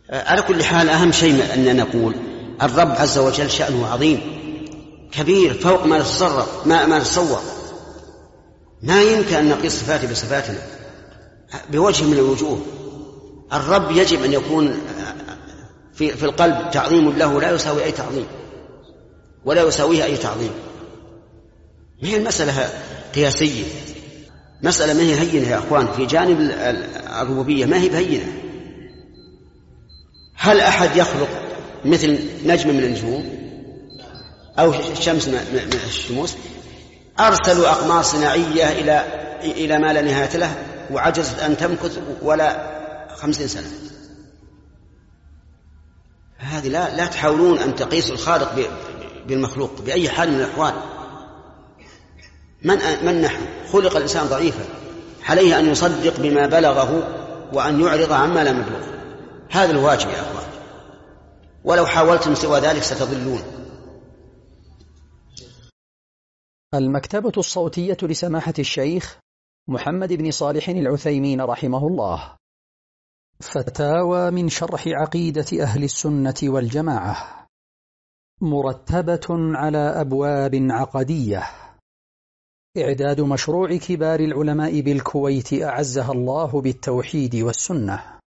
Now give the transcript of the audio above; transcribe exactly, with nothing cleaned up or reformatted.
على كل حال أهم شيء أننا نقول الرب عز وجل شأنه عظيم كبير فوق ما نتصرف ما ما نتصور. ما يمكن أن نقيس صفاته بصفاتنا بوجه من الوجوه. الرب يجب أن يكون في في القلب تعظيم له لا يساوي أي تعظيم ولا يساويه أي تعظيم. ما هي المسألة قياسية، مسألة ما هي هينة يا أخوان. في جانب الربوبية ما هي بهينة. هل أحد يخلق مثل نجم من النجوم أو شمس من الشموس؟ أرسلوا أقمار صناعية إلى إلى ما لا نهاية له وعجزت أن تمكث ولا خمسين سنة. هذه لا لا تحاولون أن تقيسوا الخالق بالمخلوق بأي حال من الأحوال. من من نحن؟ خلق الإنسان ضعيفا، عليه أن يصدق بما بلغه وأن يعرض عما لم يبلغ. هذا الواجب يا أخوان، ولو حاولتم سوى ذلك ستضلون. المكتبة الصوتية لسماحة الشيخ محمد بن صالح العثيمين رحمه الله. فتاوى من شرح عقيدة أهل السنة والجماعة، مرتبة على أبواب عقدية. إعداد مشروع كبار العلماء بالكويت أعزها الله بالتوحيد والسنة.